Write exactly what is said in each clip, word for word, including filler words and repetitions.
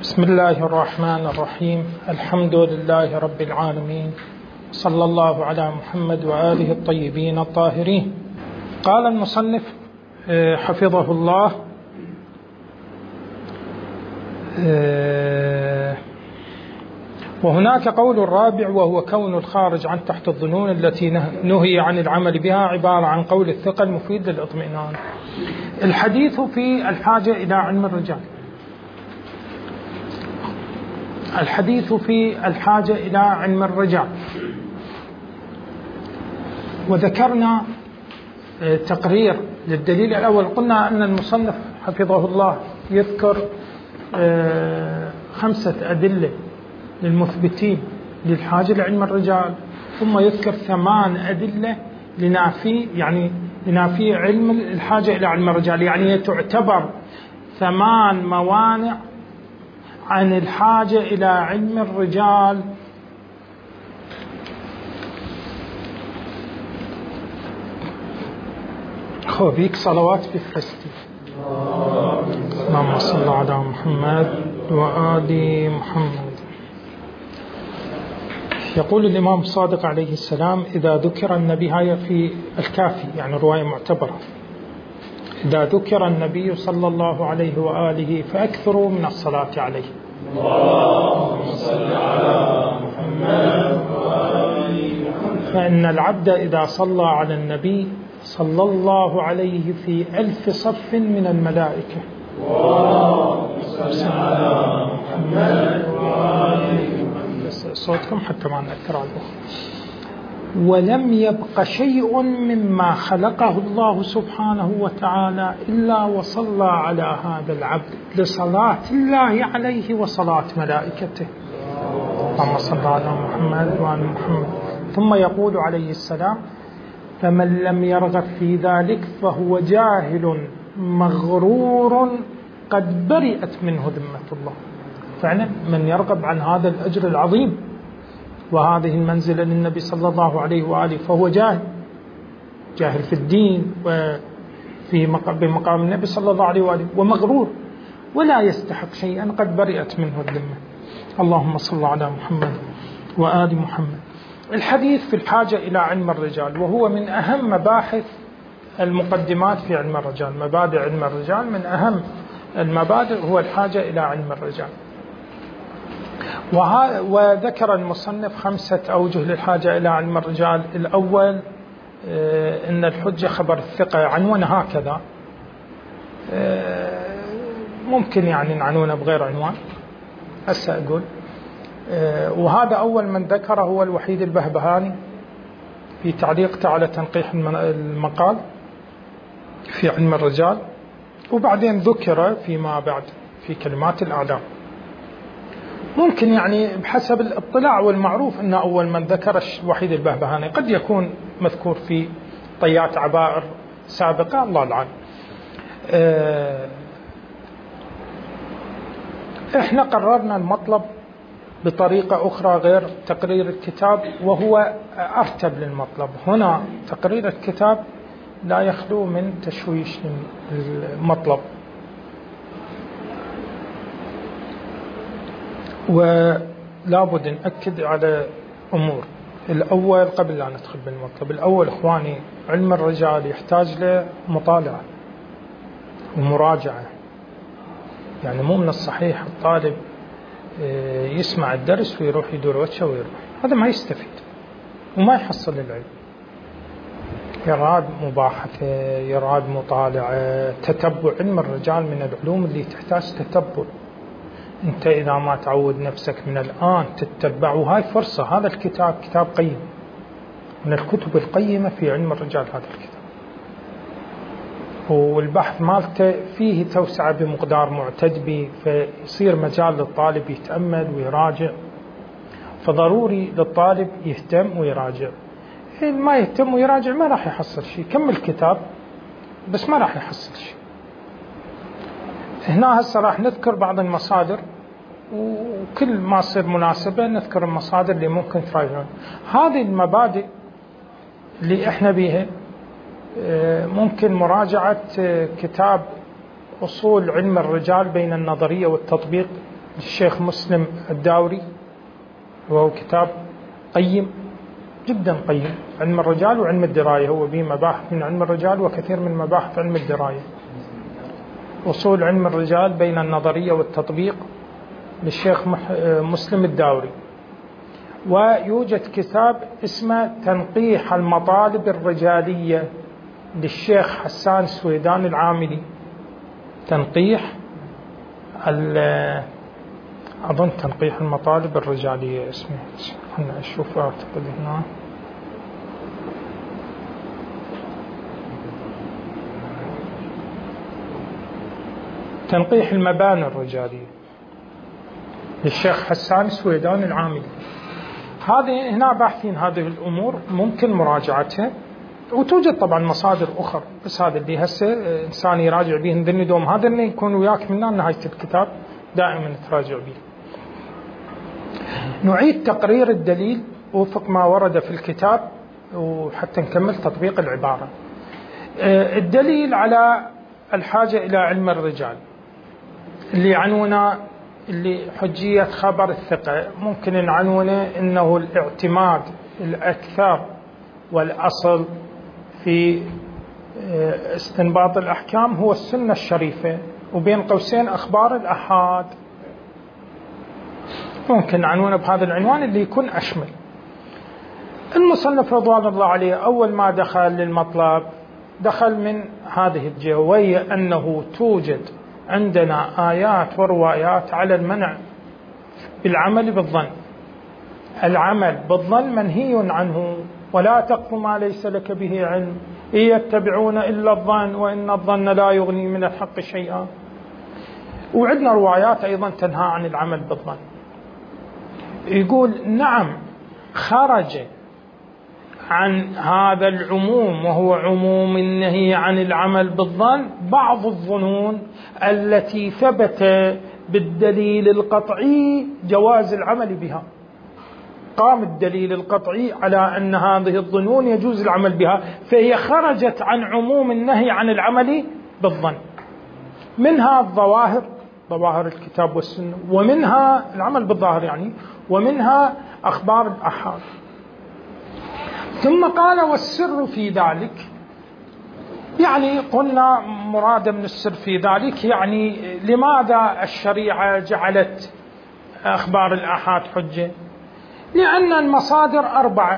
بسم الله الرحمن الرحيم. الحمد لله رب العالمين، صلى الله على محمد وآله الطيبين الطاهرين. قال المصنف حفظه الله: وهناك قول الرابع، وهو كون الخارج عن تحت الظنون التي نهي عن العمل بها عبارة عن قول الثقة المفيد للإطمئنان. الحديث في الحاجة إلى علم الرجال. الحديث في الحاجة إلى علم الرجال، وذكرنا تقرير للدليل الأول. قلنا أن المصنف حفظه الله يذكر خمسة أدلة للمثبتين للحاجة لعلم الرجال، ثم يذكر ثمان أدلة لنافي يعني لنافي علم الحاجة إلى علم الرجال، يعني تعتبر ثمان موانع عن الحاجة إلى علم الرجال. خوبيك صلوات بفرستي. اللهم صل على محمد وآل محمد. يقول الإمام الصادق عليه السلام: إذا ذكر النبي، هاي في الكافي يعني رواية معتبرة، إذا ذكر النبي صلى الله عليه وآله فأكثروا من الصلاة عليه. اللهم صل على محمد وآل محمد. فإن العبد إذا صلى على النبي صلى الله عليه في ألف صف من الملائكة. اللهم صل على محمد وآل محمد. صوتكم حتى ما نأثر عليه. ولم يبق شيء مما خلقه الله سبحانه وتعالى إلا وصلى على هذا العبد لصلاة الله عليه وصلاة ملائكته. اللهم صل على محمد وآل محمد. ثم يقول عليه السلام: فمن لم يرغب في ذلك فهو جاهل مغرور قد برئت منه ذمة الله. فعلا من يرغب عن هذا الأجر العظيم وهذه المنزلة للنبي صلى الله عليه وآله فهو جاهل، جاهل في الدين وفي بمقام النبي صلى الله عليه وآله، ومغرور ولا يستحق شيئا قد برئت منه الذمة. اللهم صل على محمد وآل محمد. الحديث في الحاجة إلى علم الرجال، وهو من أهم مباحث المقدمات في علم الرجال. مبادئ علم الرجال، من أهم المبادئ هو الحاجة إلى علم الرجال. وذكر المصنف خمسة أوجه للحاجة إلى علم الرجال. الأول إن الحجة خبر الثقة، عنوان هكذا، ممكن يعني نعنونه بغير عنوان هسه أقول. وهذا أول من ذكره هو الوحيد البهبهاني في تعليقته على تنقيح المقال في علم الرجال، وبعدين ذكر فيما بعد في كلمات الأعلام. ممكن يعني بحسب الاطلاع والمعروف أن أول من ذكر الوحيد البهبهاني، قد يكون مذكور في طيات عبائر سابقة، الله العالم. احنا قررنا المطلب بطريقة أخرى غير تقرير الكتاب، وهو أرتب للمطلب. هنا تقرير الكتاب لا يخلو من تشويش المطلب، ولا بد نأكد على أمور. الأول قبل لا ندخل بالمطلب، الأول إخواني، علم الرجال يحتاج لمطالعة ومراجعة. يعني مو من الصحيح الطالب يسمع الدرس ويروح يدور وجهه ويروح، هذا ما يستفيد وما يحصل العلم. يراد مباحثة، يراد مطالعة، تتبع. علم الرجال من العلوم اللي تحتاج تتبع. أنت إذا ما تعود نفسك من الآن تتبع، وهاي فرصة. هذا الكتاب كتاب قيم، من الكتب القيمة في علم الرجال هذا الكتاب، والبحث مالته فيه توسعة بمقدار معتد به، فيصير مجال للطالب يتأمل ويراجع. فضروري للطالب يهتم ويراجع. ما يهتم ويراجع ما راح يحصل شيء. كمل كتاب بس ما راح يحصل شيء. هنا هسه راح نذكر بعض المصادر، وكل ما تصير مناسبة نذكر المصادر اللي ممكن تراجعون. هذه المبادئ اللي احنا بيها ممكن مراجعة كتاب أصول علم الرجال بين النظرية والتطبيق للشيخ مسلم الداوري، وهو كتاب قيم جدا قيم، علم الرجال وعلم الدراية، هو به مباحث من علم الرجال وكثير من مباحث علم الدراية. وصول علم الرجال بين النظرية والتطبيق للشيخ مسلم الداوري. ويوجد كتاب اسمه تنقيح المطالب الرجالية للشيخ حسان السويدان العاملي، تنقيح أظن تنقيح المطالب الرجالية اسمه، خلنا أشوف أعتقد هنا. تنقيح المباني الرجالية للشيخ حسان السويدان العاملي. هذه هنا باحثين هذه الأمور، ممكن مراجعتها، وتوجد طبعا مصادر أخرى، بس هذا اللي هسه إنسان يراجع به ذني دوم، هذا اللي يكون وياك من نهاية الكتاب دائما تراجع به. نعيد تقرير الدليل وفق ما ورد في الكتاب وحتى نكمل تطبيق العبارة. الدليل على الحاجة إلى علم الرجال اللي عنونا اللي حجية خبر الثقة، ممكن نعنونه إنه الاعتماد الأكثر والأصل في استنباط الأحكام هو السنة الشريفة، وبين قوسين أخبار الأحاد، ممكن نعنونه بهذا العنوان اللي يكون أشمل. المصنف رضوان الله عليه أول ما دخل للمطلب دخل من هذه الجهة، وهي أنه توجد عندنا آيات وروايات على المنع بالعمل بالظن. العمل بالظن منهي عنه، ولا تقف ما ليس لك به علم، إن يتبعون إلا الظن وإن الظن لا يغني من الحق شيئا. وعندنا روايات أيضا تنهى عن العمل بالظن. يقول نعم خرج عن هذا العموم، وهو عموم النهي عن العمل بالظن، بعض الظنون التي ثبت بالدليل القطعي جواز العمل بها. قام الدليل القطعي على أن هذه الظنون يجوز العمل بها، فهي خرجت عن عموم النهي عن العمل بالظن. منها الظواهر، ظواهر الكتاب والسنة، ومنها العمل بالظاهر يعني، ومنها أخبار الأحاد. ثم قال والسر في ذلك، يعني قلنا مراد من السر في ذلك يعني لماذا الشريعة جعلت أخبار الآحاد حجة؟ لأن المصادر أربعة،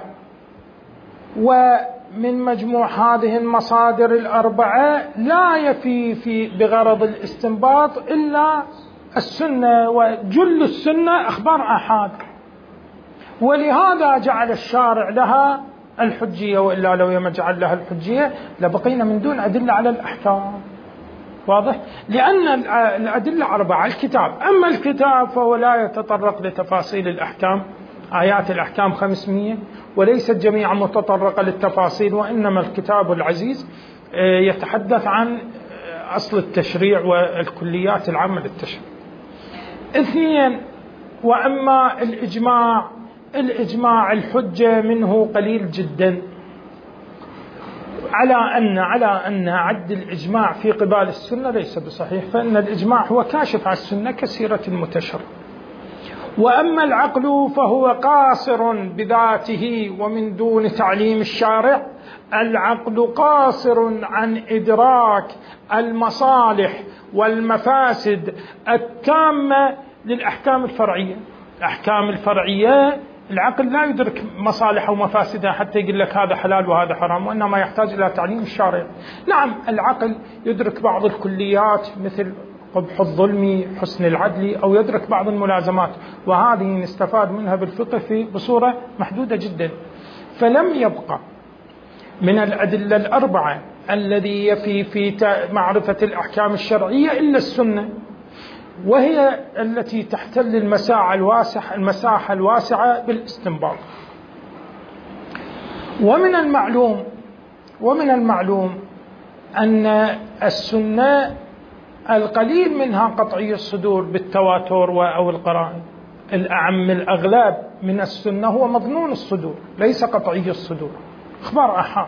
ومن مجموع هذه المصادر الأربعة لا يفي في بغرض الاستنباط إلا السنة، وجل السنة أخبار آحاد، ولهذا جعل الشارع لها الحجية، وإلا لو يم جعل لها الحجية لبقينا من دون أدلة على الأحكام. واضح؟ لأن الأدلة أربعة، الكتاب، أما الكتاب فهو لا يتطرق لتفاصيل الأحكام، آيات الأحكام خمسمية، وليست جميعا متطرقة للتفاصيل، وإنما الكتاب العزيز يتحدث عن أصل التشريع والكليات العامة للتشريع. اثنين، وأما الإجماع، الإجماع الحجة منه قليل جدا، على أن على أن عد الإجماع في قبال السنة ليس بصحيح، فإن الإجماع هو كاشف عن السنة كسيرة المتشر. وأما العقل فهو قاصر بذاته ومن دون تعليم الشارع. العقل قاصر عن إدراك المصالح والمفاسد التامة للأحكام الفرعية. الأحكام الفرعية العقل لا يدرك مصالح ومفاسدها حتى يقول لك هذا حلال وهذا حرام، وإنما يحتاج إلى تعليم الشارع. نعم العقل يدرك بعض الكليات مثل قبح الظلم، حسن العدل، أو يدرك بعض الملازمات، وهذه نستفاد منها بالفقه في بصورة محدودة جدا. فلم يبقى من الأدلة الأربعة الذي يفي في معرفة الأحكام الشرعية إلا السنة، وهي التي تحتل المساحة الواسعة المساحة الواسعة بالاستنباط. ومن المعلوم ومن المعلوم أن السنة القليل منها قطعي الصدور بالتواتر أو القرائن. الأعم الأغلب من السنة هو مظنون الصدور، ليس قطعي الصدور، أخبار آحاد.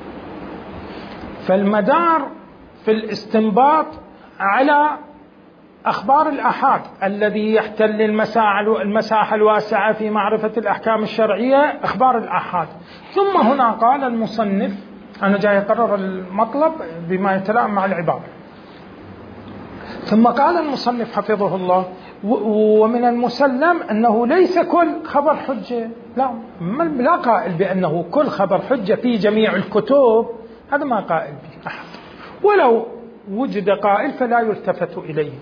فالمدار في الاستنباط على أخبار الآحاد الذي يحتل المساحة الواسعة في معرفة الأحكام الشرعية أخبار الآحاد. ثم هنا قال المصنف، أنا جاي أقرر المطلب بما يتلائم مع العبارة، ثم قال المصنف حفظه الله: ومن المسلم أنه ليس كل خبر حجة. لا، لا قائل بأنه كل خبر حجة في جميع الكتب، هذا ما قائل به أحد، ولو وجد قائل فلا يلتفت إليه.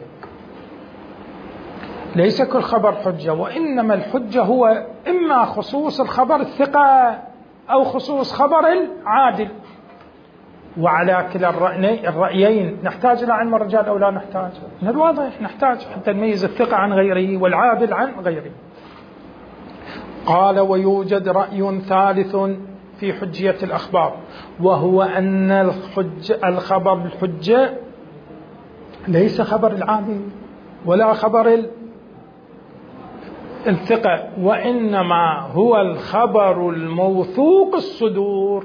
ليس كل خبر حجة، وإنما الحجة هو إما خصوص الخبر الثقة أو خصوص خبر العادل. وعلى كلا الرأيين نحتاج إلى علم الرجال أو لا نحتاج؟ من الواضح نحتاج حتى نميز الثقة عن غيره والعادل عن غيره. قال: ويوجد رأي ثالث في حجية الأخبار، وهو أن الحج الخبر الحجة ليس خبر العادل ولا خبر الثقة، وإنما هو الخبر الموثوق الصدور.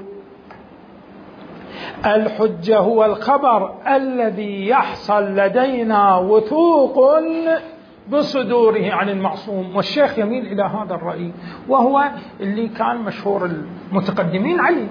الحجة هو الخبر الذي يحصل لدينا وثوق بصدوره عن المعصوم. والشيخ يميل إلى هذا الرأي، وهو اللي كان مشهور المتقدمين عليه.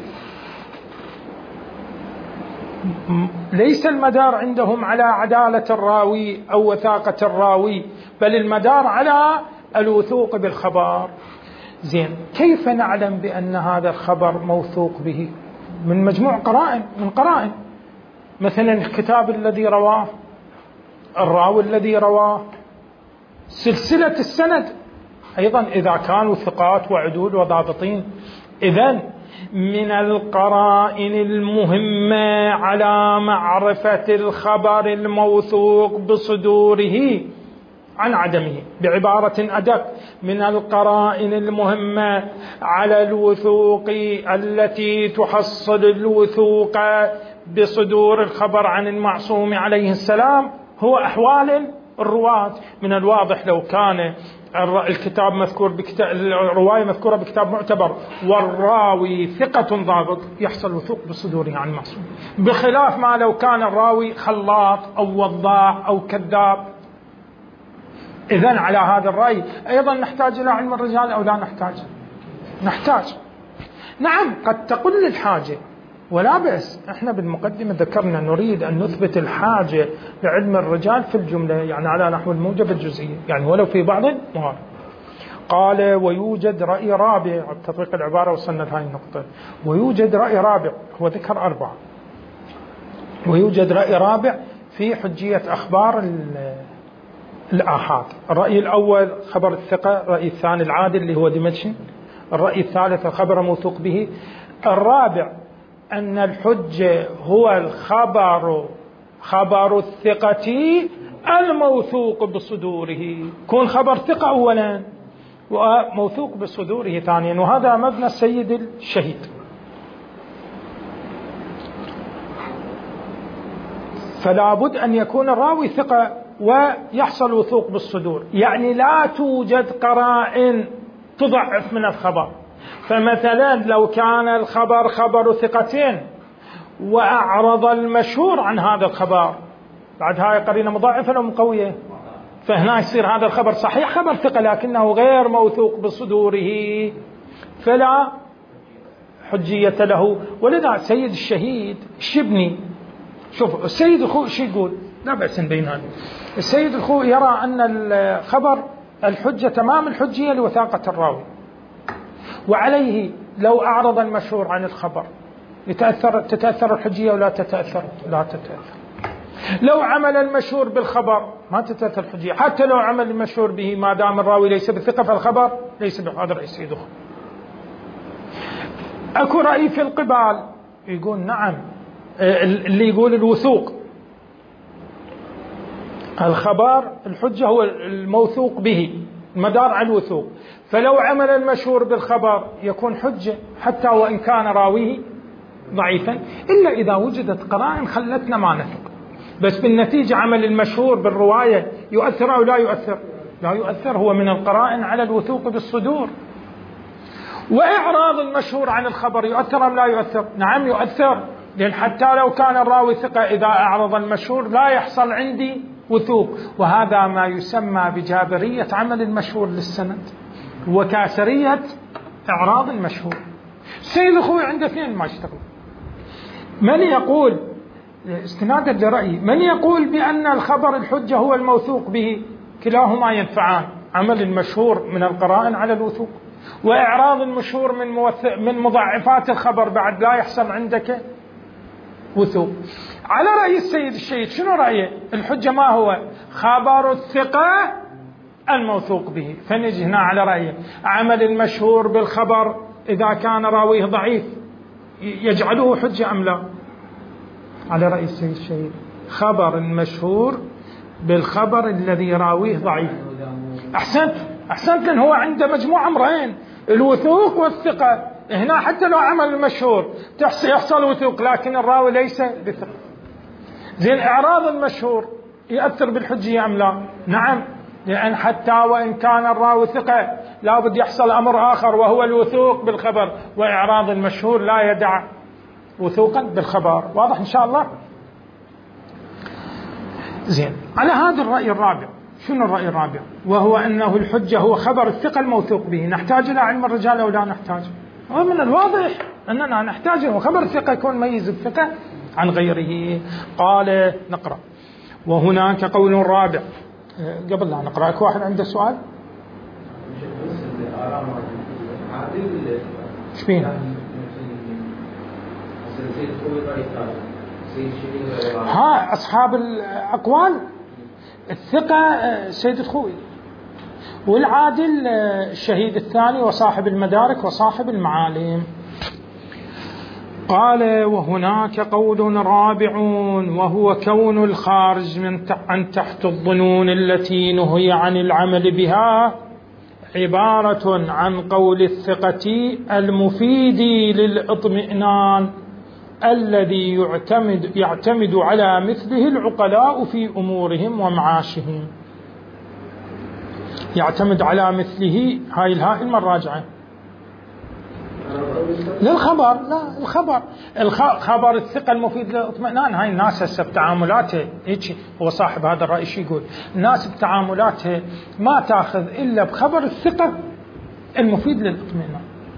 ليس المدار عندهم على عدالة الراوي أو وثاقة الراوي، بل المدار على الوثوق بالخبر. زين، كيف نعلم بأن هذا الخبر موثوق به؟ من مجموع قرائن، من قرائن، مثلا الكتاب الذي رواه، الراوي الذي رواه، سلسلة السند أيضا إذا كانوا ثقات وعدول وضابطين. إذن من القرائن المهمة على معرفة الخبر الموثوق بصدوره عن عدمه. بعبارة أدق، من القرائن المهمة على الوثوق التي تحصل الوثوق بصدور الخبر عن المعصوم عليه السلام هو أحوال الرواة. من الواضح لو كان الكتاب مذكور بكتاب، الرواية مذكورة بكتاب معتبر والراوي ثقة ضابط، يحصل وثوق بصدوره عن المعصوم، بخلاف ما لو كان الراوي خلاط أو وضاع أو كذاب. إذن على هذا الرأي أيضا نحتاج إلى علم الرجال أو لا نحتاج؟ نحتاج. نعم، قد تقل الحاجة ولا بأس. احنا بالمقدمة ذكرنا نريد أن نثبت الحاجة لعلم الرجال في الجملة، يعني على نحو الموجب الجزئي، يعني ولو في بعض الموارد. قال: ويوجد رأي رابع، تطبيق العبارة وصلنا لهذه النقطة. ويوجد رأي رابع، هو ذكر أربعة. ويوجد رأي رابع في حجية أخبار الآحاد. الرأي الأول خبر الثقة، الرأي الثاني العادل اللي هو ديمنشن، الرأي الثالث الخبر موثوق به، الرابع أن الحجة هو الخبر خبر الثقة الموثوق بصدوره. كون خبر ثقة أولا وموثوق بصدوره ثانيا، وهذا مبنى السيد الشهيد. فلا بد أن يكون الراوي ثقة ويحصل وثوق بالصدور، يعني لا توجد قرائن تضعف من الخبر. فمثلا لو كان الخبر خبر ثقتين وأعرض المشهور عن هذا الخبر، بعد هاي قرينة مضاعفة أو مقوية، فهنا يصير هذا الخبر صحيح خبر ثقة لكنه غير موثوق بصدوره، فلا حجية له. ولذا سيد الشهيد الشبني، شوف السيد الخوئي شو يقول، لا بأس بين هذا. السيد الخوئي يرى أن الخبر الحجة تمام الحجية لوثاقة الراوي، وعليه لو أعرض المشهور عن الخبر يتأثر تتأثر الحجية ولا تتأثر؟ لا تتأثر. لو عمل المشهور بالخبر ما تتأثر الحجية، حتى لو عمل المشهور به ما دام الراوي ليس بثقة فالخبر ليس بهذا رأي السيد الخوئي. أكو رأي في القبال يقول نعم، اللي يقول الوثوق الخبر الحجة هو الموثوق به، مدار على الوثوق، فلو عمل المشهور بالخبر يكون حجة حتى وإن كان راويه ضعيفا، إلا إذا وجدت قرائن خلتنا ما نثق. بس بالنتيجة عمل المشهور بالرواية يؤثر أو لا يؤثر؟ لا يؤثر، هو من القرائن على الوثوق بالصدور. وإعراض المشهور عن الخبر يؤثر أم لا يؤثر؟ نعم يؤثر، لأن حتى لو كان الراوي ثقة إذا أعرض المشهور لا يحصل عندي وثوق. وهذا ما يسمى بجابرية عمل المشهور للسند وكاسرية إعراض المشهور. السيد الخوئي عنده اثنين ما يشتغل. من يقول استنادا لرأيي من يقول بأن الخبر الحجة هو الموثوق به، كلاهما ينفعان، عمل المشهور من القرائن على الوثوق، وإعراض المشهور من من مضاعفات الخبر بعد لا يحصل عندك وثوق. على رأي السيد الشهيد شنو رأيه؟ الحجة ما هو؟ خبر الثقة الموثوق به. فنجي هنا على رأيه عمل المشهور بالخبر إذا كان راويه ضعيف يجعله حجة أم لا؟ على رأي السيد الشهيد خبر المشهور بالخبر الذي راويه ضعيف. أحسنت أحسنت لأن هو عنده مجموعة أمرين، الوثوق والثقة. هنا حتى لو عمل المشهور يحصل وثوق لكن الراوي ليس بثقة. زين إعراض المشهور يؤثر بالحجية أم لا؟ نعم، لأن حتى وإن كان الراوي ثقة لابد يحصل أمر آخر وهو الوثوق بالخبر، وإعراض المشهور لا يدع وثوقا بالخبر. واضح إن شاء الله؟ زين، على هذا الرأي الرابع. شنو الرأي الرابع؟ وهو أنه الحجة هو خبر الثقة الموثوق به. نحتاج إلى علم الرجال أو لا نحتاج؟ ومن الواضح أننا نحتاج، وخبر الثقة يكون ميز الثقة عن غيره. قال نقرأ وهناك قول رابع. قبل لا نقرأ أكو واحد عنده سؤال؟ شبين؟ ها أصحاب الأقوال الثقة سيد الخوئي، والعادل الشهيد الثاني وصاحب المدارك وصاحب المعالم. قال وهناك قول رابع وهو كون الخارج من عن تحت الظنون التي نهي عن العمل بها عبارة عن قول الثقة المفيد للإطمئنان الذي يعتمد, يعتمد على مثله العقلاء في أمورهم ومعاشهم. يعتمد على مثله، هاي الهاء المراجعة للخبر. لا الخبر الخبر الثقة المفيد للاطمئنان. هاي الناس هسه بتعاملاته هيك، هو صاحب هذا الرأي شو يقول؟ الناس بتعاملاتها ما تأخذ إلا بخبر الثقة المفيد للاطمئنان.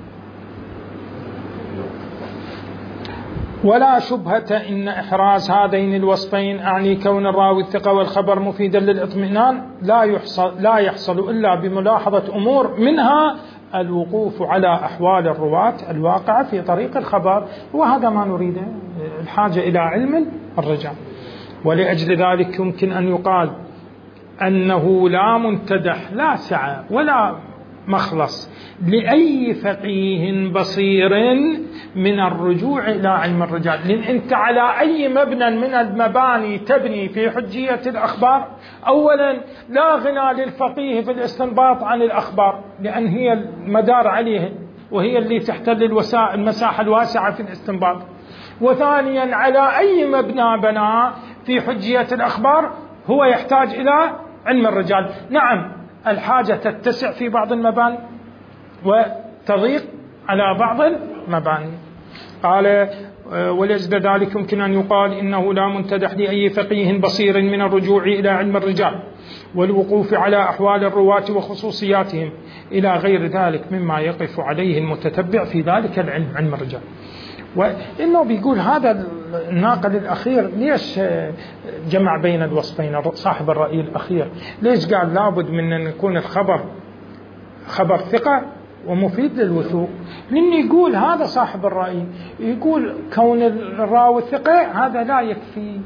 ولا شبهة إن إحراز هذين الوصفين أعني كون الراوي الثقة والخبر مفيدا للاطمئنان لا يحصل لا يحصل إلا بملاحظة أمور، منها الوقوف على أحوال الرواة الواقعة في طريق الخبر، وهذا ما نريده، الحاجة إلى علم الرجال. ولأجل ذلك يمكن أن يقال أنه لا منتدح لا سعة ولا مخلص لأي فقيه بصير من الرجوع إلى علم الرجال. لأن أنت على أي مبنى من المباني تبني في حجية الأخبار، أولا لا غنى للفقيه في الاستنباط عن الأخبار لأن هي المدار عليه وهي اللي تحتل الوسائل المساحة الواسعة في الاستنباط. وثانيا على أي مبنى بناء في حجية الأخبار هو يحتاج إلى علم الرجال. نعم الحاجة تتسع في بعض المباني وتضيق على بعض المباني. قال ولأجل ذلك يمكن أن يقال إنه لا منتدح لأي فقيه بصير من الرجوع إلى علم الرجال والوقوف على أحوال الرواة وخصوصياتهم إلى غير ذلك مما يقف عليه المتتبع في ذلك العلم، علم الرجال. وإنه بيقول هذا الناقل الأخير ليش جمع بين الوصفين صاحب الرأي الأخير؟ ليش قال لابد من أن يكون الخبر خبر ثقة ومفيد للوثوق؟ لأن يقول هذا صاحب الرأي يقول كون الراوي ثقة هذا لا يكفي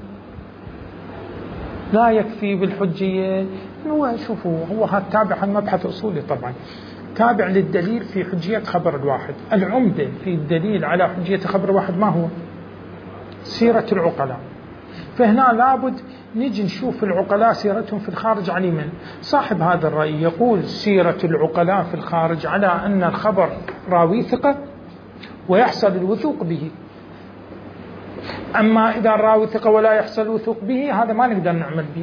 لا يكفي بالحجية. هو شوفوا هو هذا تابع المبحث أصولي طبعا، تابع للدليل في حجية خبر الواحد. العمدة في الدليل على حجية خبر الواحد ما هو؟ سيرة العقلاء. فهنا لابد نجي نشوف العقلاء سيرتهم في الخارج على من؟ صاحب هذا الرأي يقول سيرة العقلاء في الخارج على أن الخبر راوي ثقة ويحصل الوثوق به. أما إذا الراوي ثقة ولا يحصل الوثوق به هذا ما نقدر نعمل به.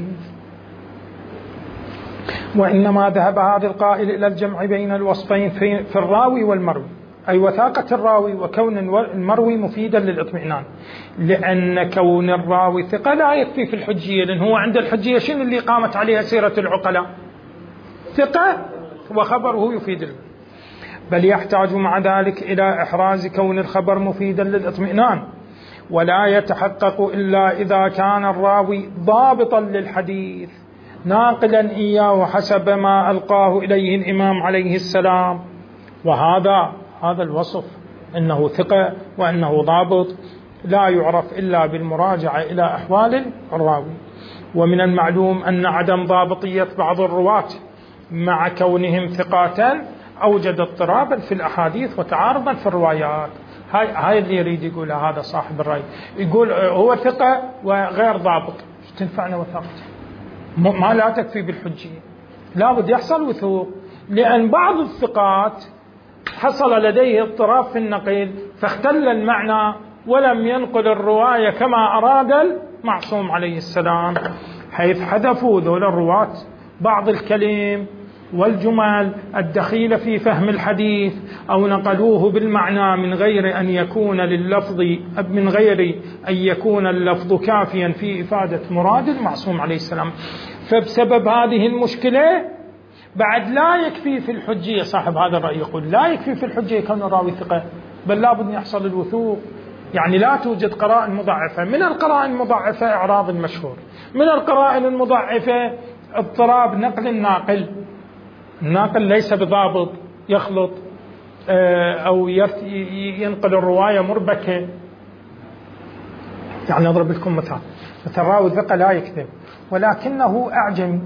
وإنما ذهب هذا القائل إلى الجمع بين الوصفين في الراوي والمروي، أي وثاقة الراوي وكون المروي مفيدا للإطمئنان، لأن كون الراوي ثقة لا يكفي في الحجية، لأن هو عند الحجية شنو اللي قامت عليها سيرة العقلاء؟ ثقة وخبره يفيد له، بل يحتاج مع ذلك إلى إحراز كون الخبر مفيدا للإطمئنان، ولا يتحقق إلا إذا كان الراوي ضابطا للحديث ناقلا إياه حسب ما ألقاه إليه الإمام عليه السلام. وهذا هذا الوصف أنه ثقة وأنه ضابط لا يعرف إلا بالمراجعة إلى أحوال الراوي. ومن المعلوم أن عدم ضابطية بعض الرواة مع كونهم ثقاتا أوجد اضطرابا في الأحاديث وتعارضا في الروايات. هاي هاي اللي يريد يقول هذا صاحب الرأي، يقول هو ثقة وغير ضابط، تنفعنا وثاقته؟ ما لا تكفي بالحجية، لا بد يحصل وثوق، لأن بعض الثقات حصل لديه اضطراب في النقل فاختل المعنى ولم ينقل الرواية كما أراد المعصوم عليه السلام، حيث حذفوا ذول الرواة بعض الكلم والجمل الدخيلة في فهم الحديث، أو نقلوه بالمعنى من غير أن يكون لللفظ من غير أن يكون اللفظ كافيا في إفادة مراد المعصوم عليه السلام. فبسبب هذه المشكلة بعد لا يكفي في الحجية، صاحب هذا الرأي يقول لا يكفي في الحجية كون الراوي ثقة، بل لا بد يحصل الوثوق، يعني لا توجد قرائن مضاعفة. من القرائن المضاعفة إعراض المشهور، من القرائن المضاعفة اضطراب نقل الناقل، الناقل ليس بضابط يخلط أو ينقل الرواية مربكة. يعني أضرب لكم مثال، مثل راوي ثقة لا يكذب ولكنه أعجمي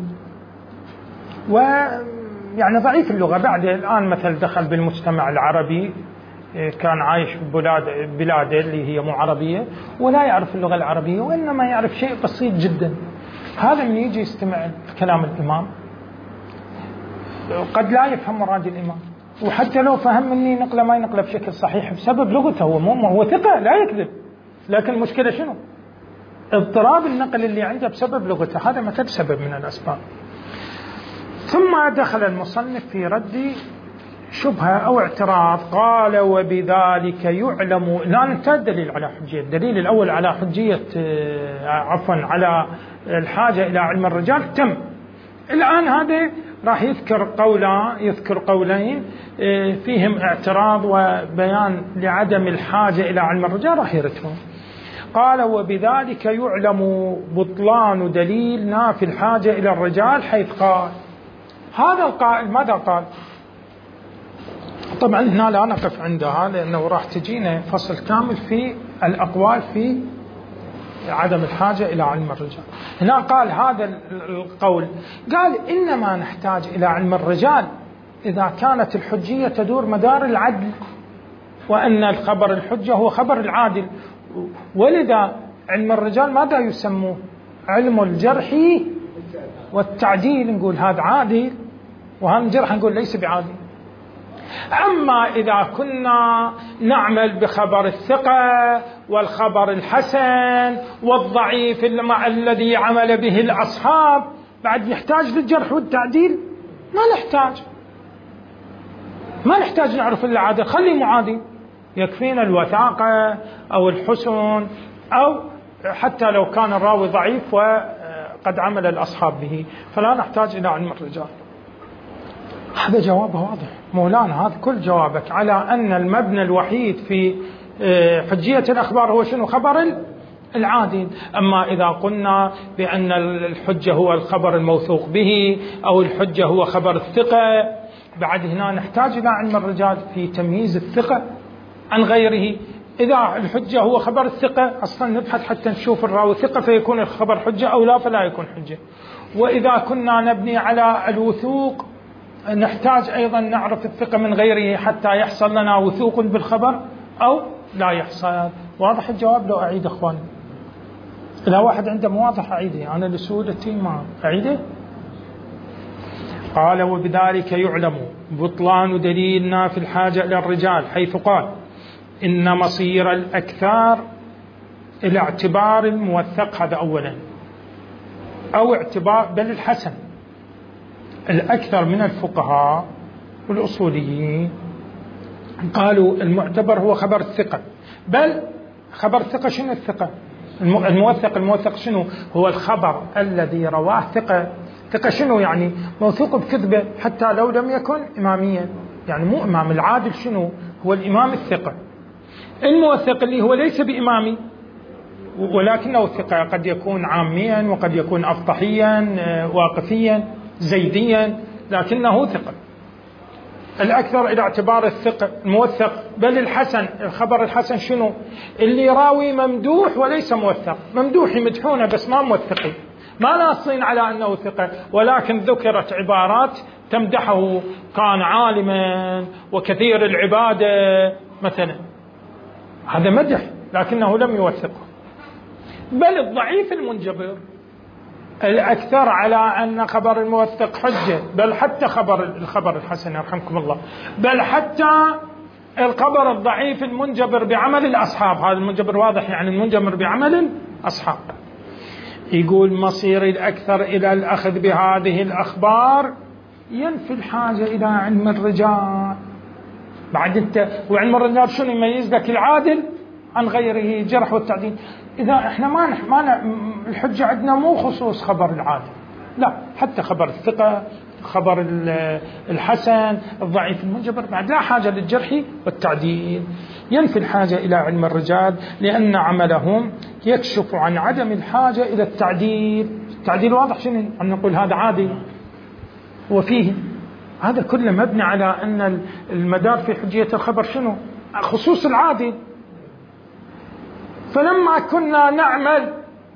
ويعني ضعيف اللغة، بعد الآن مثل دخل بالمجتمع العربي، كان عايش في بلاده اللي هي مو عربية ولا يعرف اللغة العربية وإنما يعرف شيء بسيط جدا. هذا من يجي يستمع كلام الإمام قد لا يفهم مراد الإمام، وحتى لو فهم مني نقله ما ينقله بشكل صحيح بسبب لغته. هو مو هو ثقة لا يكذب، لكن المشكلة شنو؟ اضطراب النقل اللي عنده بسبب لغته، هذا مثل سبب من الأسباب. ثم دخل المصنف في رد شبهة أو اعتراض، قال وبذلك يعلم، لا نحتاج دليل على حجية، الدليل الأول على حجية عفوا على الحاجة إلى علم الرجال تم. الآن هذا راح يذكر قولا يذكر قولين فيهم اعتراض وبيان لعدم الحاجة إلى علم الرجال راح يرتبهم. قال وبذلك يعلم بطلان دليل نافي الحاجة إلى الرجال، حيث قال هذا القائل ماذا قال؟ طبعا هنا لا نقف عندها لأنه راح تجينا فصل كامل في الأقوال في عدم الحاجة إلى علم الرجال. هنا قال هذا القول، قال إنما نحتاج إلى علم الرجال إذا كانت الحجية تدور مدار العدل، وأن الخبر الحجة هو خبر العادل، ولذا علم الرجال ماذا يسموه؟ علم الجرح والتعديل، نقول هذا عادل وهذا الجرح نقول ليس بعادل. أما إذا كنا نعمل بخبر الثقة والخبر الحسن والضعيف الذي عمل به الأصحاب، بعد نحتاج للجرح والتعديل؟ ما نحتاج، ما نحتاج نعرف إلا عادل، خلي معادل، يكفينا الوثاقة أو الحسن، أو حتى لو كان الراوي ضعيف وقد عمل الأصحاب به، فلا نحتاج إلى علم الرجال. هذا جوابه واضح مولانا، هذا كل جوابك على أن المبنى الوحيد في حجية الأخبار هو شنو؟ خبر العادل. أما إذا قلنا بأن الحجة هو الخبر الموثوق به أو الحجة هو خبر الثقة، بعد هنا نحتاج إلى علم الرجال في تمييز الثقة عن غيره. إذا الحجة هو خبر الثقة أصلا نبحث حتى نشوف الراوي ثقة فيكون الخبر حجة أو لا فلا يكون حجة. وإذا كنا نبني على الوثوق نحتاج أيضا نعرف الثقة من غيره حتى يحصل لنا وثوق بالخبر أو لا يحصل. واضح الجواب لو أعيد أخواني؟ إذا واحد عنده مواضح أعيده، أنا لسهولتي ما أعيده. قال وبذلك يعلم بطلان دليلنا في الحاجة إلى الرجال، حيث قال إن مصير الأكثار إلى اعتبار الموثق، هذا أولا، أو اعتبار بل الحسن. الأكثر من الفقهاء والأصوليين قالوا المعتبر هو خبر الثقة، بل خبر الثقة شنو الثقة؟ الموثق الموثق شنو؟ هو الخبر الذي رواه ثقة. ثقة شنو يعني؟ موثوق بكذبه حتى لو لم يكن إماميا، يعني مو إمام. العادل شنو؟ هو الإمام الثقة. الموثق اللي هو ليس بإمامي ولكنه ثقة، قد يكون عاميا وقد يكون أفطحيا واقفيا زيديا، لكنه ثقة. الأكثر إلى اعتبار الثقة الموثق. بل الحسن، الخبر الحسن شنو؟ اللي راوي ممدوح وليس موثق. ممدوح يمدحونه بس ما موثقين، ما ناصين على أنه ثقة، ولكن ذكرت عبارات تمدحه، كان عالما وكثير العبادة مثلا، هذا مدح لكنه لم يوثقه. بل الضعيف المنجبر الأكثر على أن خبر الموثق حجة، بل حتى خبر الخبر الحسن يرحمكم الله، بل حتى الخبر الضعيف المنجبر بعمل الأصحاب. هذا المنجبر واضح، يعني المنجبر بعمل الأصحاب. يقول مصير الأكثر إلى الأخذ بهذه الأخبار ينفي الحاجة إلى علم الرجال. بعد أنت وعلم الرجال شنو يميز لك العادل عن غيره؟ جرح والتعديل. إذا إحنا ما نح ما الحجة عندنا مو خصوص خبر العادل، لا، حتى خبر الثقة، خبر الحسن، الضعيف المنجبر، بعد لا حاجة للجرح والتعديل. ينفي الحاجة إلى علم الرجال لأن عملهم يكشف عن عدم الحاجة إلى التعديل. التعديل واضح شنو؟ أن نقول هذا عادل وفيه، هذا كله مبني على أن المدار في حجية الخبر شنو؟ خصوص العادل. فلما كنا نعمل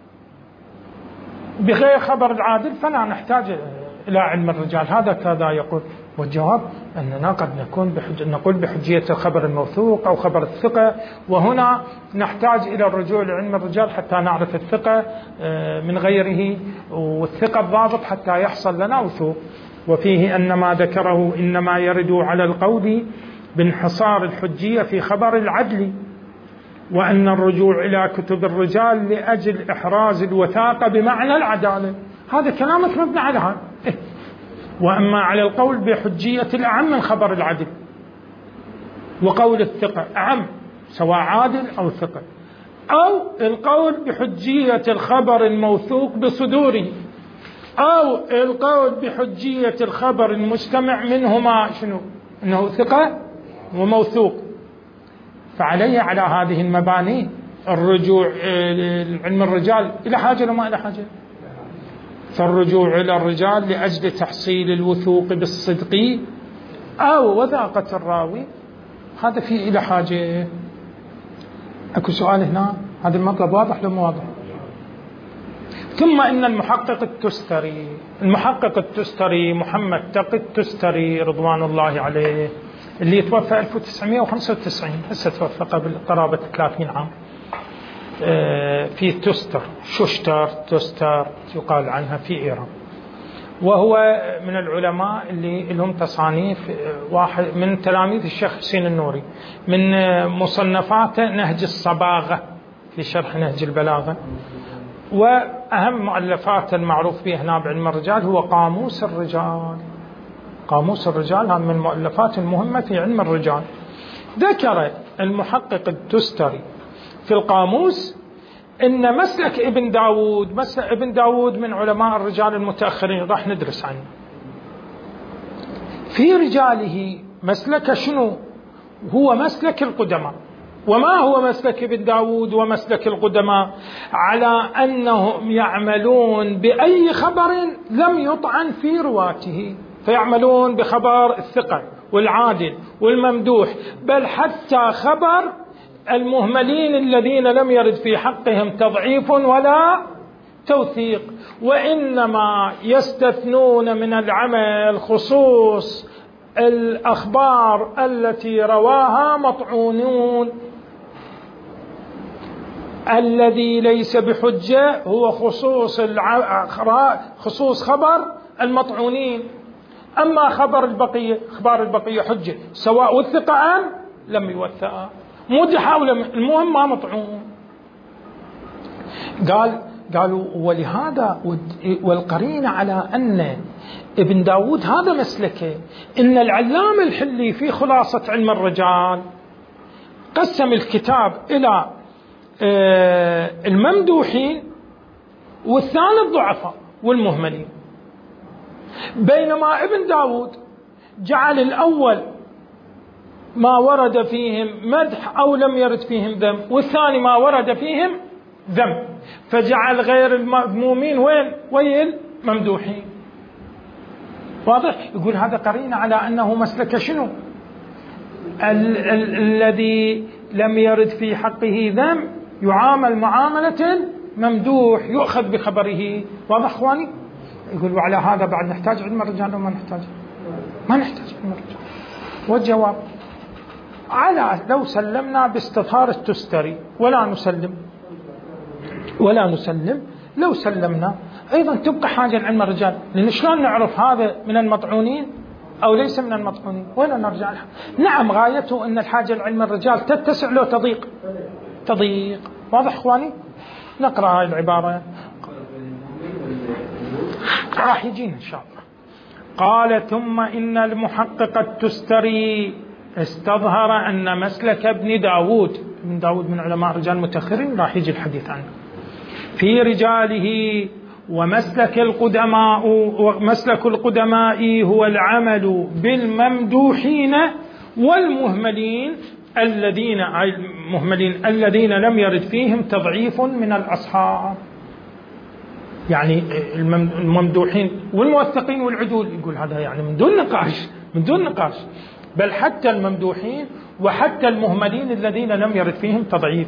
بغير خبر العادل فلا نحتاج إلى علم الرجال. هذا كذا يقول. والجواب أننا قد نكون بحج... نقول بحجية الخبر الموثوق أو خبر الثقة، وهنا نحتاج إلى الرجوع لعلم الرجال حتى نعرف الثقة من غيره، والثقة الضابط حتى يحصل لنا وثوق. وفيه أن ما ذكره إنما يرد على القول بانحصار الحجية في خبر العدل، وأن الرجوع إلى كتب الرجال لأجل إحراز الوثاقة بمعنى العدالة. هذا كلامك مبني على هذا. وأما على القول بحجية الأعم من خبر العدل، وقول الثقة أعم سواء عادل أو ثقة، أو القول بحجية الخبر الموثوق بصدوره، أو القول بحجية الخبر المجتمع منهما شنو؟ أنه ثقة وموثوق. فعليه على هذه المباني الرجوع لعلم الرجال إلى حاجة وما إلى حاجة. فالرجوع إلى الرجال لأجل تحصيل الوثوق بالصدق أو وثاقة الراوي، هذا فيه إلى حاجة. أكو سؤال هنا؟ هذا المطلب واضح لو مو واضح؟ ثم إن المحقق التستري، المحقق التستري محمد تقي التستري رضوان الله عليه، اللي توفى ألف وتسعمائة وخمسة وتسعين، هسه توفى قبل قرابة ثلاثين عام، في تستر شوشتر تستر يقال عنها في إيران. وهو من العلماء اللي لهم تصانيف، واحد من تلاميذ الشيخ حسين النوري، من مصنفاته نهج الصباغة في شرح نهج البلاغة. وأهم مؤلفات المعروف به هنا بعلم الرجال هو قاموس الرجال. قاموس الرجال هذا من المؤلفات المهمة في علم الرجال. ذكر المحقق التستري في القاموس إن مسلك ابن داود، مسلك ابن داود من علماء الرجال المتأخرين، راح ندرس عنه. في رجاله مسلك شنو؟ هو مسلك القدماء. وما هو مسلك ابن داود ومسلك القدماء؟ على أنهم يعملون بأي خبر لم يطعن في رواته، فيعملون بخبر الثقة والعادل والممدوح، بل حتى خبر المهملين الذين لم يرد في حقهم تضعيف ولا توثيق. وإنما يستثنون من العمل خصوص الأخبار التي رواها مطعونون. الذي ليس بحجة هو خصوص خصوص خبر المطعونين. أما خبر البقية، أخبار البقية حجة سواء وثق أم لم يوثق، مدح أو لم، المهم ما مطعون. قال قالوا ولهذا والقرينة على أن ابن داود هذا مسلكه. إن العلام الحلي في خلاصة علم الرجال قسم الكتاب إلى الممدوحين والثاني الضعفاء والمهملين، بينما ابن داود جعل الأول ما ورد فيهم مدح أو لم يرد فيهم ذم، والثاني ما ورد فيهم ذم، فجعل غير المذمومين وين وين الممدوحين. واضح؟ يقول هذا قرينة على أنه مسلك شنو؟ ال- ال- الذي لم يرد في حقه ذم يعامل معاملة ممدوح، يؤخذ بخبره. واضح اخواني؟ يقول وعلى هذا بعد نحتاج علم الرجال وما نحتاج؟ ما نحتاج علم الرجال. والجواب على لو سلمنا باستظهار التستري ولا نسلم ولا نسلم لو سلمنا أيضا تبقى حاجة لعلم الرجال، لأن شلون نعرف هذا من المطعونين أو ليس من المطعونين؟ ولا نرجع لها. نعم غايته أن الحاجة لعلم الرجال تتسع له تضيق تضيق. واضح إخواني؟ نقرأ هاي العبارة راح يجينا إن شاء الله. قال ثم إن المحقق التستري استظهر أن مسلك ابن داود، ابن داود من علماء رجال متأخرين راح يجي الحديث عنه، في رجاله ومسلك القدماء ومسلك القدماء هو العمل بالممدوحين والمهملين الذين المهملين الذين لم يرد فيهم تضعيف من الأصحاب. يعني الممدوحين والموثقين والعدول، يقول هذا يعني من دون نقاش من دون نقاش بل حتى الممدوحين وحتى المهملين الذين لم يرد فيهم تضعيف.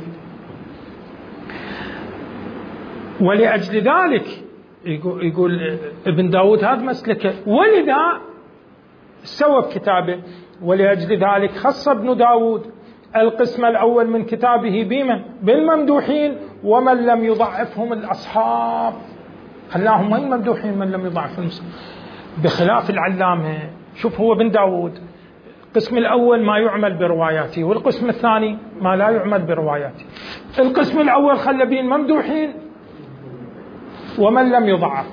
ولأجل ذلك يقول ابن داود هذا مسلكه، ولذا سوى كتابه. ولأجل ذلك خص ابن داود القسم الأول من كتابه بمن؟ بالممدوحين ومن لم يضعفهم الأصحاب، خلاهم وين ممدوحين من لم يضعفهم الأصحاب، بخلاف العلامة. شوف هو ابن داود القسم الأول ما يعمل برواياته، والقسم الثاني ما لا يعمل برواياته. القسم الأول خلى بين ممدوحين ومن لم يضعف،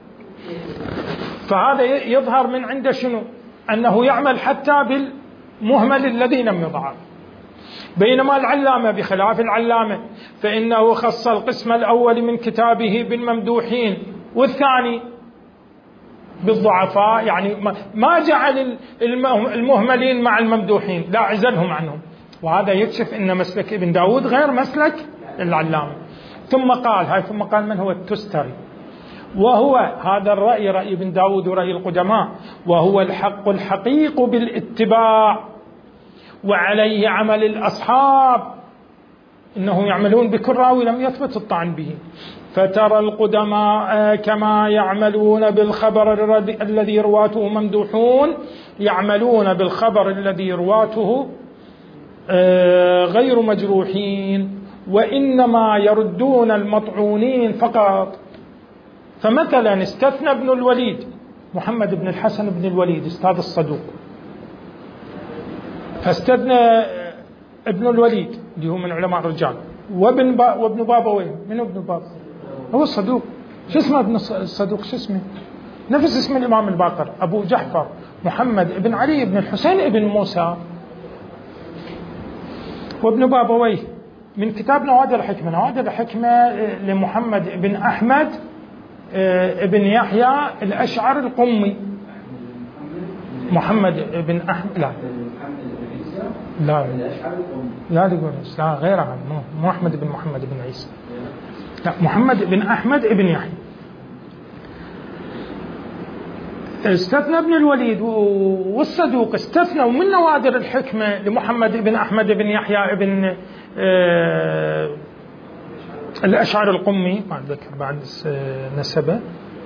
فهذا يظهر من عنده شنو؟ أنه يعمل حتى بالمهمل الذي لم يضعف. بينما العلامة بخلاف العلامة فإنه خص القسم الأول من كتابه بالممدوحين والثاني بالضعفاء، يعني ما جعل المهملين مع الممدوحين، لا عزلهم عنهم. وهذا يكشف أن مسلك ابن داود غير مسلك العلامة. ثم قال هاي ثم قال من هو التستري، وهو هذا الرأي رأي ابن داود ورأي القدماء، وهو الحق الحقيق بالاتباع وعليه عمل الأصحاب، إنهم يعملون بكل راوي لم يثبت الطعن به. فترى القدماء كما يعملون بالخبر الذي رواته ممدوحون يعملون بالخبر الذي رواته غير مجروحين، وإنما يردون المطعونين فقط. فمثلا استثنى ابن الوليد محمد بن الحسن بن الوليد أستاذ الصدوق، فاستثنى ابن الوليد اللي هو من علماء الرجال، وابن با وابن بابويه. من ابن باب؟ هو الصدوق. شو اسمه ابن الصدوق؟ شو اسمه؟ نفس اسم الإمام الباقر أبو جعفر محمد بن علي بن الحسين بن موسى. وابن بابويه من كتاب نوادر الحكمة. نوادر الحكمة لمحمد بن أحمد ابن يحيى الأشعر القمي. محمد بن أحمد لا لا لا لا, لا غير عنه، مو أحمد بن محمد بن عيسى، لا محمد بن أحمد بن يحيى. استثنى ابن الوليد والصدوق استثنوا من نوادر الحكمة لمحمد بن أحمد بن يحيى بن آه الأشعر القمي، ما أتذكر بعد نسبه.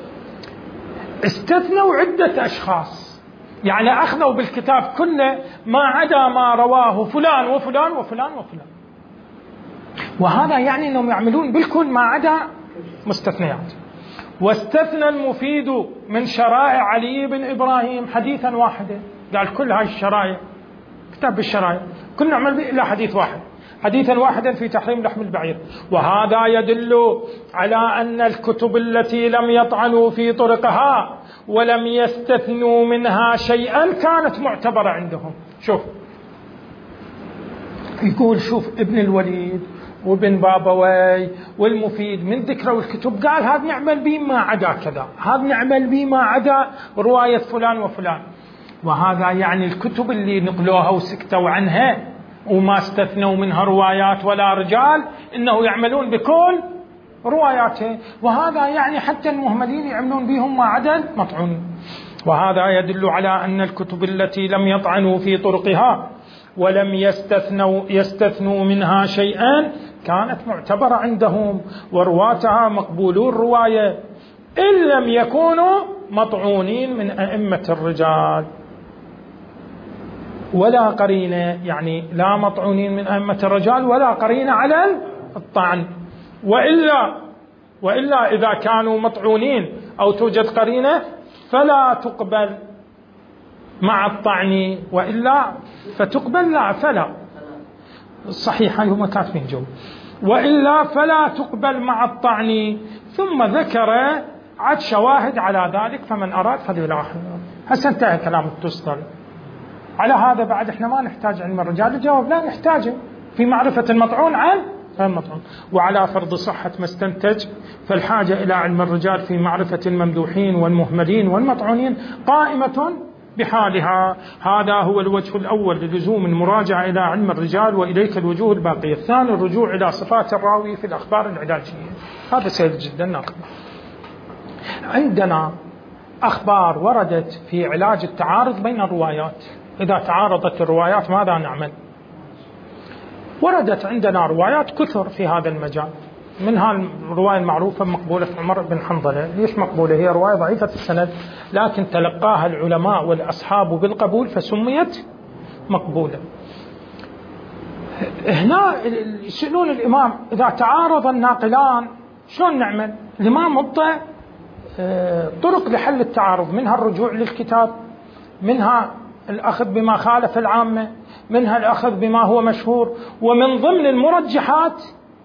استثنوا عدة أشخاص، يعني أخذوا بالكتاب كله ما عدا ما رواه فلان وفلان وفلان وفلان، وهذا يعني أنهم يعملون بالكل ما عدا مستثنيات. واستثنى المفيد من شرائع علي بن إبراهيم حديثا واحدا، قال كل هاي الشرائع كتاب بالشرائع كل نعمل به إلا حديث واحد. حديثا واحدا في تحريم لحم البعير. وهذا يدل على أن الكتب التي لم يطعنوا في طرقها ولم يستثنوا منها شيئا كانت معتبرة عندهم. شوف يقول شوف ابن الوليد وابن بابوي والمفيد من ذكروا الكتب قال هذا نعمل به ما عدا كذا، هذا نعمل به ما عدا رواية فلان وفلان. وهذا يعني الكتب اللي نقلوها وسكتوا عنها وما استثنوا منها روايات ولا رجال إنه يعملون بكل رواياته، وهذا يعني حتى المهملين يعملون بهم ما عدا مطعون. وهذا يدل على أن الكتب التي لم يطعنوا في طرقها ولم يستثنوا يستثنوا منها شيئا كانت معتبرة عندهم ورواتها مقبولو الرواية إن لم يكونوا مطعونين من أئمة الرجال ولا قرينة، يعني لا مطعونين من أئمة الرجال ولا قرينة على الطعن. وإلا وإلا إذا كانوا مطعونين أو توجد قرينة فلا تقبل مع الطعن، وإلا فتقبل لا فلا صحيح هم كاتبين جو وإلا فلا تقبل مع الطعن. ثم ذكر عد شواهد على ذلك فمن أراد فليلاحظ. هسه انتهى كلام التستري. على هذا بعد احنا ما نحتاج علم الرجال. الجواب لا نحتاجه في معرفة المطعون عن المطعون. وعلى فرض صحة ما استنتج فالحاجة إلى علم الرجال في معرفة الممدوحين والمهملين والمطعونين قائمة بحالها. هذا هو الوجه الأول للزوم المراجعة إلى علم الرجال، وإليك الوجوه الباقية. الثاني الرجوع إلى صفات الراوي في الأخبار العلاجية. هذا سهل جدا ناخذ. عندنا أخبار وردت في علاج التعارض بين الروايات. إذا تعارضت الروايات ماذا نعمل؟ وردت عندنا روايات كثر في هذا المجال، منها الرواية المعروفة مقبولة عمر بن حنظلة. ليش مقبولة؟ هي رواية ضعيفة السند لكن تلقاها العلماء والأصحاب بالقبول فسميت مقبولة. هنا يسألون الإمام إذا تعارض الناقلان شلون نعمل؟ الإمام وضع طرق لحل التعارض، منها الرجوع للكتاب، منها الأخذ بما خالف العامة، منها الأخذ بما هو مشهور، ومن ضمن المرجحات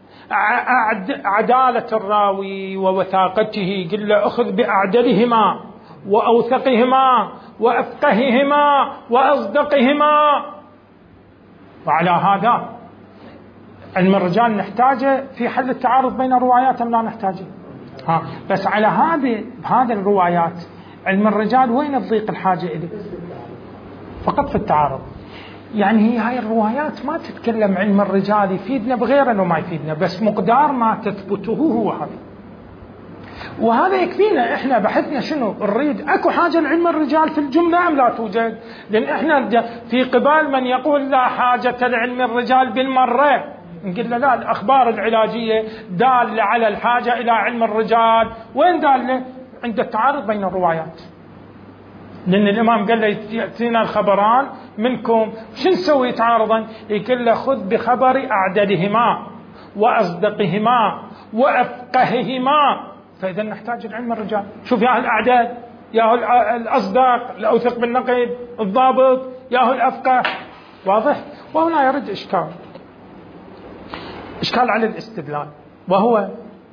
عدالة الراوي ووثاقته. قل له أخذ بأعدلهما وأوثقهما وأفقههما وأصدقهما. وعلى هذا علم الرجال نحتاجه في حل التعارض بين الروايات أم لا نحتاجه؟ ها بس على هذه هذه الروايات علم الرجال وين تضيق الحاجة إليه؟ فقط في التعارض. يعني هي هاي الروايات ما تتكلم علم الرجال يفيدنا بغير أنه ما يفيدنا، بس مقدار ما تثبته هو هذا. وهذا يكفينا. إحنا بحثنا شنو نريد؟ أكو حاجة لعلم الرجال في الجملة أم لا توجد؟ لأن إحنا في قبال من يقول لا حاجة لعلم الرجال بالمرة نقول له لا، الأخبار العلاجية دالة على الحاجة إلى علم الرجال. وين دالة؟ عند التعارض بين الروايات. لأن الإمام قال له يأتينا الخبران منكم شو نسوي تعارضا؟ يقول له خذ بخبر أعدلهما وأصدقهما وأفقههما. فإذا نحتاج العلم الرجال. شوف يا الأعداد، يا الأصدق، الأوثق بالنقد، الضابط، يا الأفقه. واضح؟ وهنا يرد إشكال إشكال على الاستدلال، وهو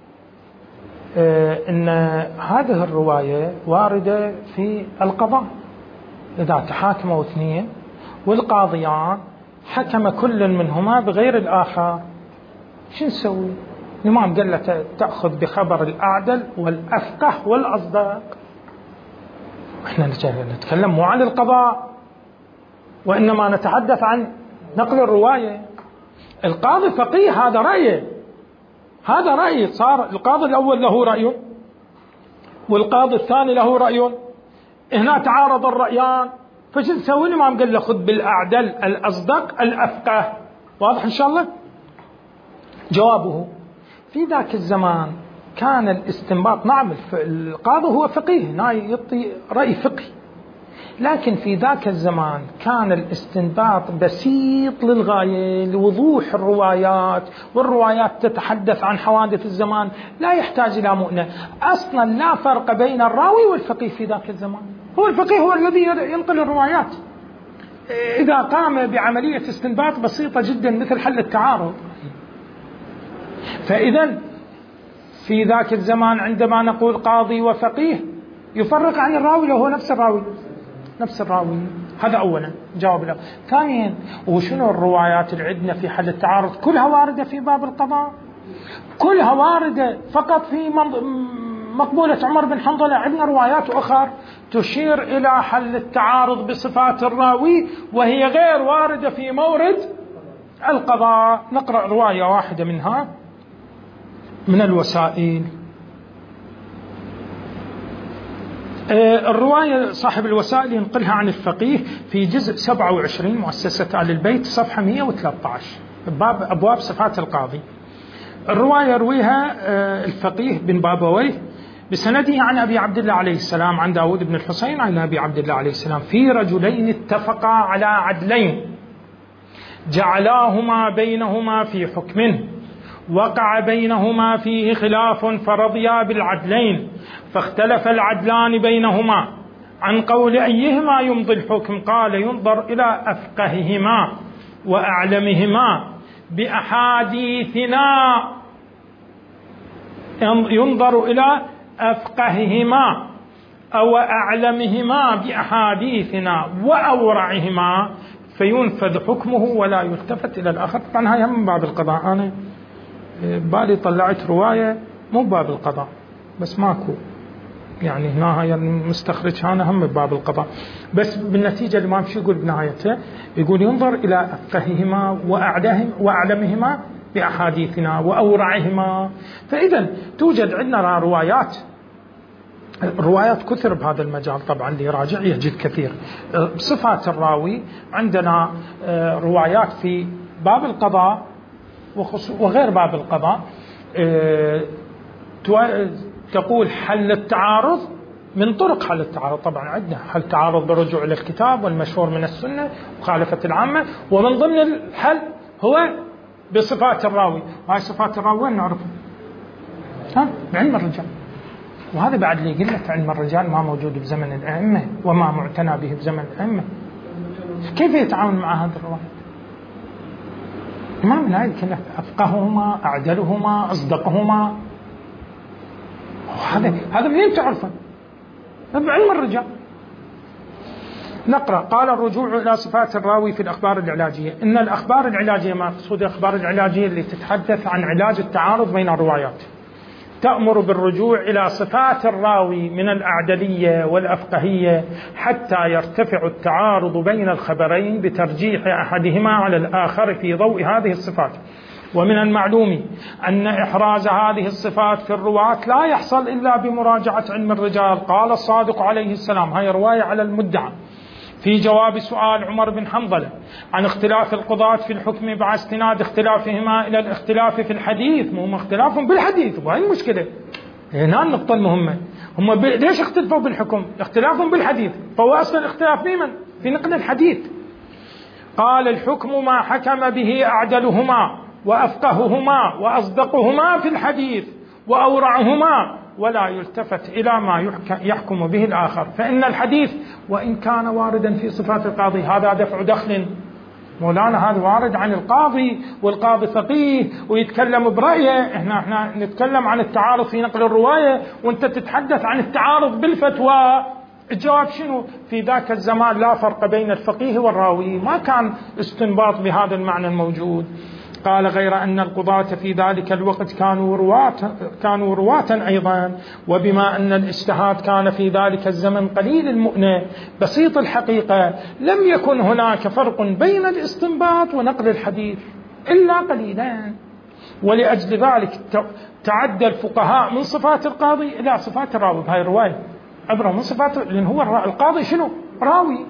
إن هذه الرواية واردة في القضاء. إذا تحاكموا اثنين والقاضيان حكم كل منهما بغير الآخر شو نسوي؟ الإمام قال له تأخذ بخبر الأعدل والأفقه والأصدق. إحنا نتكلم مو عن القضاء وإنما نتحدث عن نقل الرواية. القاضي فقيه، هذا رأيه، هذا رأي. صار القاضي الأول له رأي والقاضي الثاني له رأي. هنا تعارض الرأيان فش نسوي؟ الإمام قال له خذ بالأعدل الأصدق الأفقه. واضح إن شاء الله؟ جوابه في ذاك الزمان كان الاستنباط، نعم القاضي هو فقيه هنا يعطي رأي فقهي، لكن في ذاك الزمان كان الاستنباط بسيط للغاية لوضوح الروايات، والروايات تتحدث عن حوادث الزمان لا يحتاج إلى مؤنة. أصلا لا فرق بين الراوي والفقيه في ذاك الزمان. هو الفقيه هو الذي ينقل الروايات. إذا قام بعملية استنباط بسيطة جدا مثل حل التعارض. فإذا في ذاك الزمان عندما نقول قاضي وفقيه يفرق عن الراوي لو هو نفس الراوي نفس الراوي. هذا أولا جواب له. ثانيا، وشنو الروايات اللي عندنا في حل التعارض؟ كلها واردة في باب القضاء، كلها واردة فقط في مقبولة عمر بن حنظلة. عندنا روايات أخرى تشير إلى حل التعارض بصفات الراوي وهي غير واردة في مورد القضاء. نقرأ رواية واحدة منها من الوسائل. الرواية صاحب الوسائل ينقلها عن الفقيه في جزء سبعة وعشرين مؤسسة آل البيت صفحة مئة وثلاثة عشر باب أبواب صفات القاضي. الرواية يرويها الفقيه بن بابويه بسنده عن أبي عبد الله عليه السلام عن داود بن الحسين عن أبي عبد الله عليه السلام في رجلين اتفقا على عدلين جعلاهما بينهما في حكم وقع بينهما فيه خلاف فرضيا بالعدلين فاختلف العدلان بينهما عن قول أيهما يمضي الحكم. قال ينظر إلى أفقههما وأعلمهما بأحاديثنا ينظر إلى أفقههما أو أعلمهما بأحاديثنا وأورعهما فينفذ حكمه ولا يلتفت إلى الآخر. طبعا هاي هم باب القضاء. أنا بالي طلعت رواية مو باب القضاء بس ماكو، يعني هنا هاي المستخرج هنا هم باب القضاء. بس بالنتيجة الإمام شو يقول بنهايته؟ يقول ينظر إلى أفقههما وأعلمهما بأحاديثنا وأورعهما. فإذا توجد عندنا روايات روايات كثر بهذا المجال. طبعا اللي يراجع يجد كثير. بصفات الراوي عندنا روايات في باب القضاء وغير باب القضاء تقول حل التعارض من طرق حل التعارض. طبعا عندنا حل التعارض بالرجوع إلى الكتاب والمشهور من السنة مخالفة العامة، ومن ضمن الحل هو بصفات الراوي. وهي صفات الراوي وين نعرفها؟ ها بعلم الرجال. وهذا بعد اللي قلت علم الرجال ما موجود بزمن الأئمة وما معتنى به بزمن الأئمة. كيف يتعامل مع هذا الرواية؟ ما من هذه كلها أفقههما أعدلهما أصدقهما. هذا هذا منين تعرفه؟ بعلم الرجال. نقرأ. قال الرجوع إلى صفات الراوي في الأخبار العلاجية. إن الأخبار العلاجية ما مقصود الأخبار العلاجية اللي تتحدث عن علاج التعارض بين الروايات تأمر بالرجوع إلى صفات الراوي من الأعدلية والأفقهية حتى يرتفع التعارض بين الخبرين بترجيح أحدهما على الآخر في ضوء هذه الصفات. ومن المعلوم أن إحراز هذه الصفات في الرواة لا يحصل إلا بمراجعة علم الرجال. قال الصادق عليه السلام، هاي رواية على المدعى، في جواب سؤال عمر بن حنظلة عن اختلاف القضاة في الحكم مع استناد اختلافهما إلى الاختلاف في الحديث. مو اختلاف بالحديث، وهي المشكلة هنا النقطة المهمة. هم ب... ليش اختلفوا بالحكم؟ اختلافهم بالحديث، فهو أصلا اختلاف بمن؟ في نقل الحديث. قال الحكم ما حكم به أعدلهما وأفقههما وأصدقهما في الحديث وأورعهما، ولا يلتفت إلى ما يحكم به الآخر. فإن الحديث وإن كان واردا في صفات القاضي هذا دفع دخل. مولانا هذا وارد عن القاضي والقاضي فقيه ويتكلم برأيه. احنا احنا نتكلم عن التعارض في نقل الرواية وانت تتحدث عن التعارض بالفتوى. الجواب شنو؟ في ذاك الزمان لا فرق بين الفقيه والراوي، ما كان استنباط بهذا المعنى الموجود. قال غير أن القضاة في ذلك الوقت كانوا رواة كانوا رواة أيضا، وبما أن الاجتهاد كان في ذلك الزمن قليل المؤنة بسيط الحقيقة، لم يكن هناك فرق بين الاستنباط ونقل الحديث إلا قليلا. ولأجل ذلك تعدى الفقهاء من صفات القاضي إلى صفات الراوي. هاي الرواية عبرة من صفات، لأن هو القاضي شنو؟ راوي.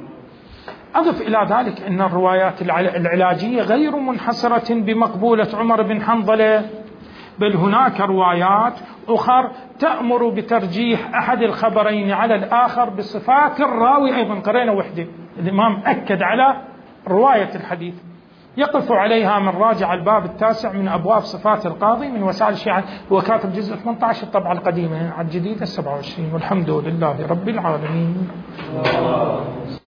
أضف إلى ذلك أن الروايات العلاجية غير منحصرة بمقبولة عمر بن حنظلة، بل هناك روايات أخرى تأمر بترجيح أحد الخبرين على الآخر بصفات الراوي أيضا. قرينا وحدة الإمام أكد على رواية الحديث يقف عليها من راجع الباب التاسع من أبواب صفات القاضي من وسائل الشيعة. هو كاتب جزء ثمانية عشر الطبعة القديمة، على الجديدة سبعة وعشرين. والحمد لله رب العالمين.